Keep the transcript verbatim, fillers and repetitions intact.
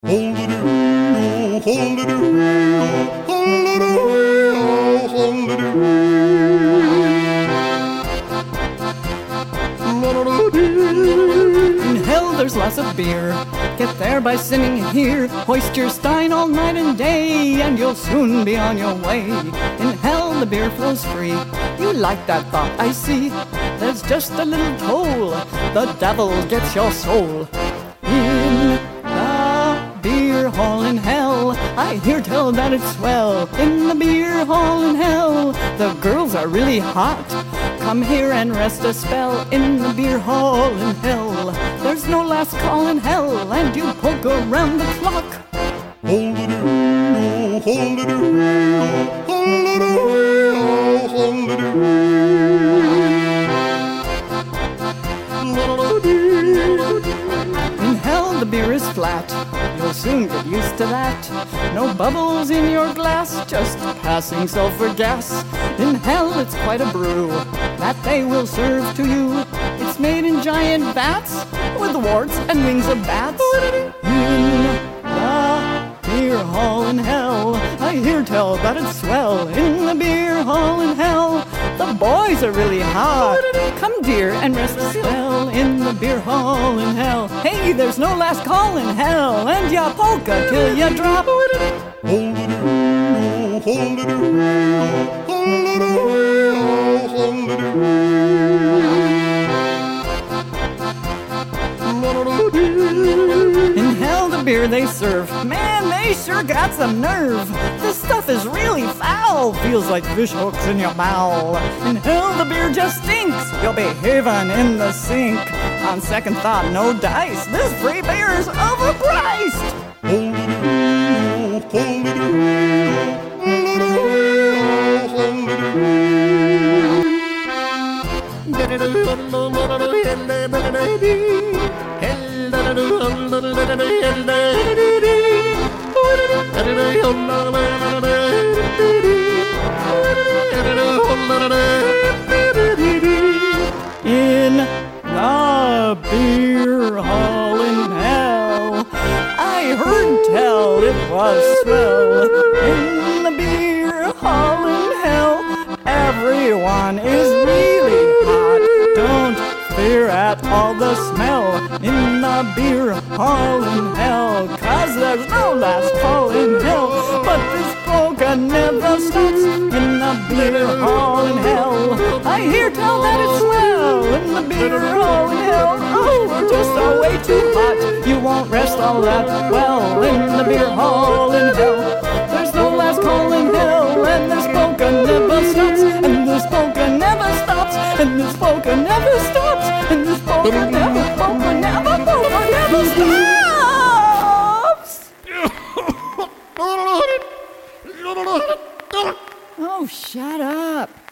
Hold-a-doo, hold-a-doo, hold-a-doo, hold-a-doo. In hell there's lots of beer. Get there by singing here. Hoist your stein all night and day, and you'll soon be on your way. In hell the beer flows free. You like that thought, I see. There's just a little toll. The devil gets your soul. In the beer hall in hell, I hear tell that it's swell. In the beer hall in hell, the girls are really hot. Come here and rest a spell in the beer hall in hell. There's no last call in hell, and you poke around the clock. Hold-a-doo, hold-a-doo, hold-a-doo, hold-a-doo. In hell the beer is flat. You'll soon get used to that. No bubbles in your glass, just passing sulfur gas. In hell it's quite a brew that they will serve to you. It's made in giant vats with warts and wings of bats. In the beer hall in hell, I hear tell that it's swell. In the beer hall in hell, the boys are really hot. Come dear and rest a spell in the beer hall in hell. Hey, there's no last call in hell, and ya polka till ya drop. Hold-a-doo, hold-a-doo, hold-a-doo, hold-a-doo. In hell the beer they serve, man, they sure got some nerve. This stuff is really foul, feels like fish hooks in your bowel. In hell the beer just stinks, you'll be heaving in the sink. On second thought, no dice, this free beer's overpriced. Hold-a-doo, hold-a-doo, In the beer hall in hell, I heard tell it was swell. In the beer hall in hell, everyone is really hot. Don't fear at all the smell in the beer hall in hell, 'cause there's no last call in hell. But this polka never stops in the beer hall in hell. I hear tell that it's swell in the beer hall in hell. Oh, we're just a way too hot. You won't rest all that well in the beer hall in hell. There's no last call in hell, and this polka never stops, and this polka never stops, and this polka never stops, and this polka never, polka never, polka never stops. Oh, shut up.